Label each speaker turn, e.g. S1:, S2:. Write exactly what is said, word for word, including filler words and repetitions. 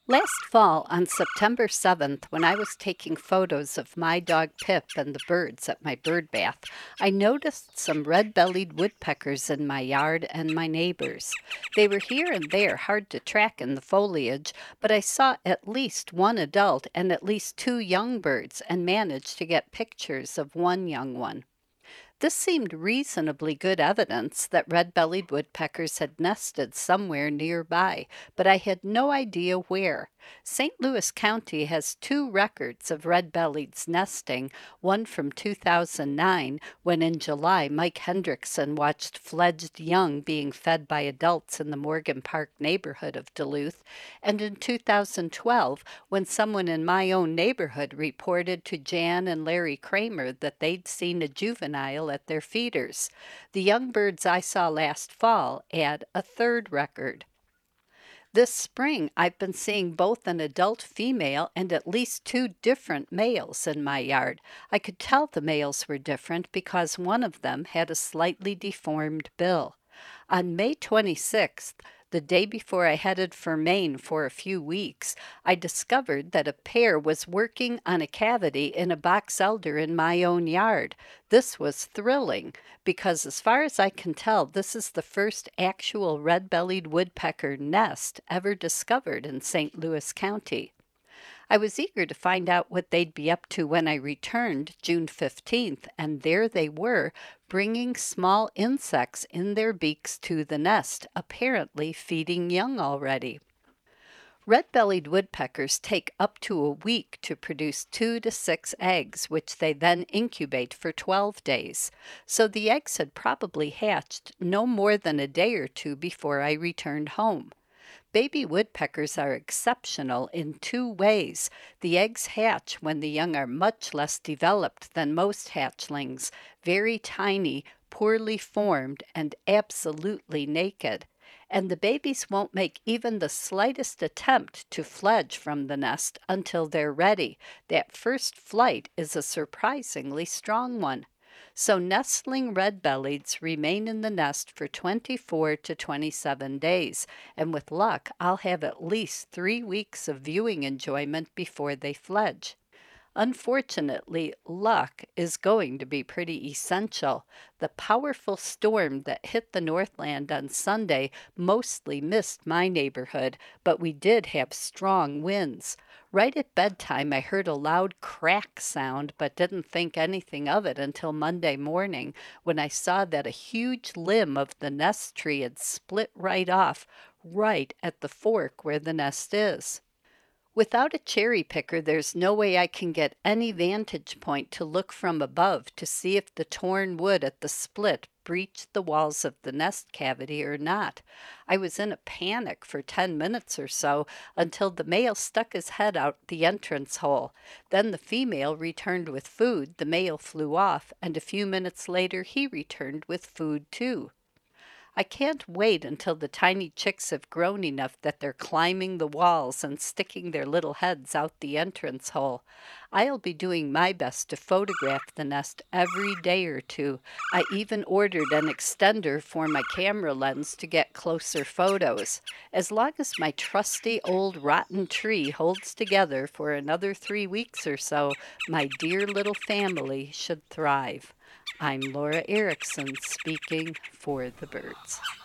S1: Last fall, on September seventh, when I was taking photos of my dog Pip and the birds at my bird bath, I noticed some red-bellied woodpeckers in my yard and my neighbor's. They were here and there, hard to track in the foliage, but I saw at least one adult and at least two young birds and managed to get pictures of one young one. This seemed reasonably good evidence that red-bellied woodpeckers had nested somewhere nearby, but I had no idea where. Saint Louis County has two records of red-bellieds nesting, one from two thousand nine, when in July Mike Hendrickson watched fledged young being fed by adults in the Morgan Park neighborhood of Duluth, and in two thousand twelve, when someone in my own neighborhood reported to Jan and Larry Kramer that they'd seen a juvenile at their feeders. The young birds I saw last fall add a third record. This spring, I've been seeing both an adult female and at least two different males in my yard. I could tell the males were different because one of them had a slightly deformed bill. On May twenty-sixth, the day before I headed for Maine for a few weeks, I discovered that a pair was working on a cavity in a box elder in my own yard. This was thrilling because, as far as I can tell, this is the first actual red-bellied woodpecker nest ever discovered in Saint Louis County. I was eager to find out what they'd be up to when I returned June fifteenth, and there they were, bringing small insects in their beaks to the nest, apparently feeding young already. Red-bellied woodpeckers take up to a week to produce two to six eggs, which they then incubate for twelve days. So the eggs had probably hatched no more than a day or two before I returned home. Baby woodpeckers are exceptional in two ways. The eggs hatch when the young are much less developed than most hatchlings, very tiny, poorly formed, and absolutely naked. And the babies won't make even the slightest attempt to fledge from the nest until they're ready. That first flight is a surprisingly strong one. So nestling red-bellieds remain in the nest for twenty-four to twenty-seven days, and with luck, I'll have at least three weeks of viewing enjoyment before they fledge. Unfortunately, luck is going to be pretty essential. The powerful storm that hit the Northland on Sunday mostly missed my neighborhood, but we did have strong winds. Right at bedtime, I heard a loud crack sound, but didn't think anything of it until Monday morning, when I saw that a huge limb of the nest tree had split right off, right at the fork where the nest is. Without a cherry picker, there's no way I can get any vantage point to look from above to see if the torn wood at the split breached the walls of the nest cavity or not. I was in a panic for ten minutes or so until the male stuck his head out the entrance hole. Then the female returned with food, the male flew off, and a few minutes later he returned with food too. I can't wait until the tiny chicks have grown enough that they're climbing the walls and sticking their little heads out the entrance hole. I'll be doing my best to photograph the nest every day or two. I even ordered an extender for my camera lens to get closer photos. As long as my trusty old rotten tree holds together for another three weeks or so, my dear little family should thrive. I'm Laura Erickson speaking for the birds.